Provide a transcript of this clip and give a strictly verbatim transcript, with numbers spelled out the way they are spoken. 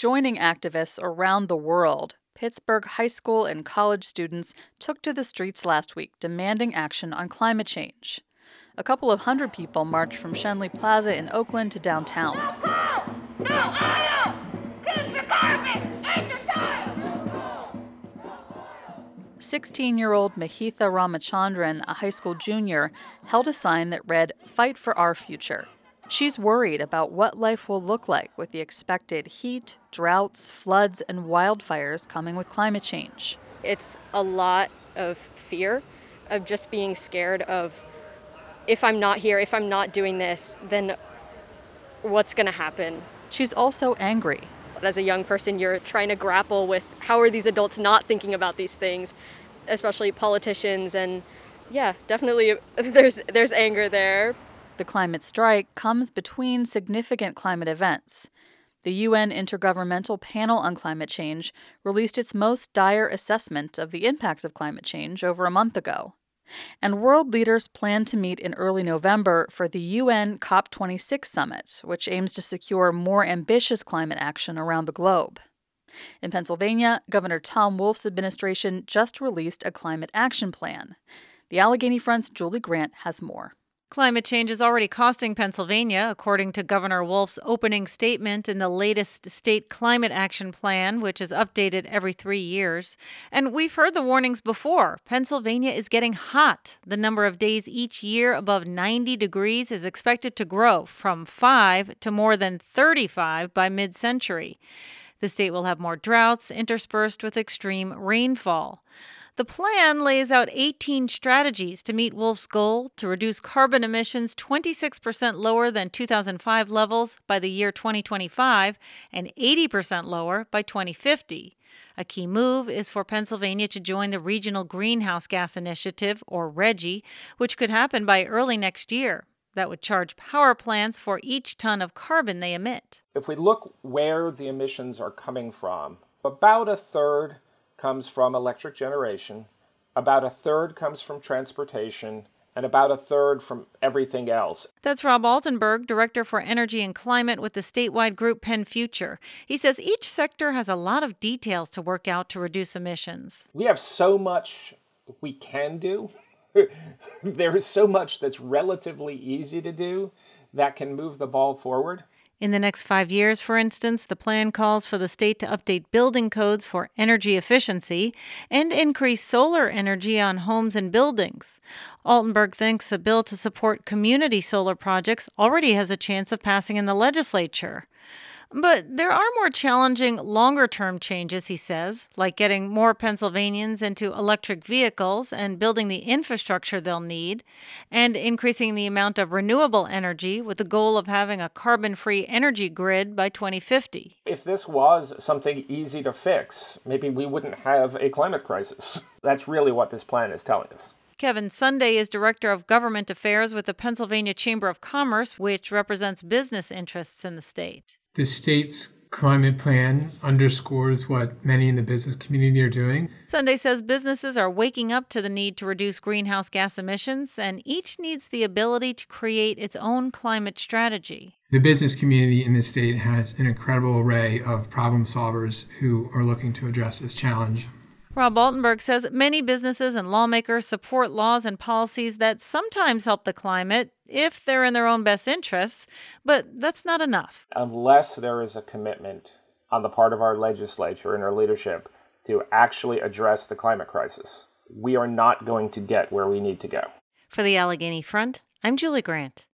Joining activists around the world, Pittsburgh high school and college students took to the streets last week demanding action on climate change. A couple of hundred people marched from Schenley Plaza in Oakland to downtown. No coal! No oil! Keep the carbon in the soil! sixteen-year-old Mahitha Ramachandran, a high school junior, held a sign that read, "Fight for our future." She's worried about what life will look like with the expected heat, droughts, floods, and wildfires coming with climate change. It's a lot of fear, of just being scared of, if I'm not here, if I'm not doing this, then what's going to happen? She's also angry. As a young person, you're trying to grapple with how are these adults not thinking about these things, especially politicians, and yeah, definitely there's there's anger there. The climate strike comes between significant climate events. The U N Intergovernmental Panel on Climate Change released its most dire assessment of the impacts of climate change over a month ago. And world leaders plan to meet in early November for the U N COP twenty-six summit, which aims to secure more ambitious climate action around the globe. In Pennsylvania, Governor Tom Wolf's administration just released a climate action plan. The Allegheny Front's Julie Grant has more. Climate change is already costing Pennsylvania, according to Governor Wolf's opening statement in the latest state climate action plan, which is updated every three years. And we've heard the warnings before. Pennsylvania is getting hot. The number of days each year above ninety degrees is expected to grow from five to more than thirty-five by mid-century. The state will have more droughts interspersed with extreme rainfall. The plan lays out eighteen strategies to meet Wolf's goal to reduce carbon emissions twenty-six percent lower than two thousand five levels by the year twenty twenty-five and eighty percent lower by twenty fifty. A key move is for Pennsylvania to join the Regional Greenhouse Gas Initiative, or RGGI, which could happen by early next year. That would charge power plants for each ton of carbon they emit. If we look where the emissions are coming from, about a third comes from electric generation, about a third comes from transportation, and about a third from everything else. That's Rob Altenberg, Director for Energy and Climate with the statewide group Penn Future. He says each sector has a lot of details to work out to reduce emissions. We have so much we can do. There is so much that's relatively easy to do that can move the ball forward. In the next five years, for instance, the plan calls for the state to update building codes for energy efficiency and increase solar energy on homes and buildings. Altenberg thinks a bill to support community solar projects already has a chance of passing in the legislature. But there are more challenging, longer-term changes, he says, like getting more Pennsylvanians into electric vehicles and building the infrastructure they'll need, and increasing the amount of renewable energy with the goal of having a carbon-free energy grid by twenty fifty. If this was something easy to fix, maybe we wouldn't have a climate crisis. That's really what this plan is telling us. Kevin Sunday is Director of Government Affairs with the Pennsylvania Chamber of Commerce, which represents business interests in the state. The state's climate plan underscores what many in the business community are doing. Sunday says businesses are waking up to the need to reduce greenhouse gas emissions, and each needs the ability to create its own climate strategy. The business community in the state has an incredible array of problem solvers who are looking to address this challenge. Rob Altenberg says many businesses and lawmakers support laws and policies that sometimes help the climate if they're in their own best interests, but that's not enough. Unless there is a commitment on the part of our legislature and our leadership to actually address the climate crisis, we are not going to get where we need to go. For the Allegheny Front, I'm Julie Grant.